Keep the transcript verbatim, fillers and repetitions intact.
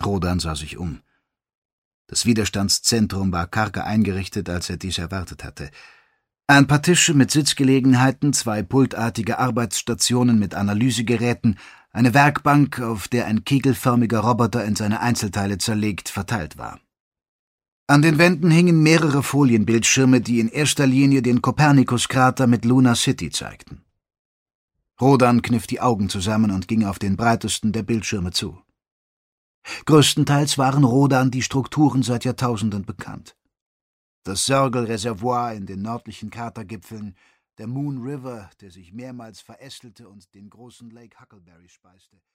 Rodan sah sich um. Das Widerstandszentrum war karger eingerichtet, als er dies erwartet hatte. Ein paar Tische mit Sitzgelegenheiten, zwei pultartige Arbeitsstationen mit Analysegeräten, eine Werkbank, auf der ein kegelförmiger Roboter in seine Einzelteile zerlegt, verteilt war. An den Wänden hingen mehrere Folienbildschirme, die in erster Linie den Kopernikus-Krater mit Luna City zeigten. Rodan kniff die Augen zusammen und ging auf den breitesten der Bildschirme zu. Größtenteils waren Rodan die Strukturen seit Jahrtausenden bekannt. Das Sörgel-Reservoir in den nördlichen Kratergipfeln, der Moon River, der sich mehrmals verästelte und den großen Lake Huckleberry speiste.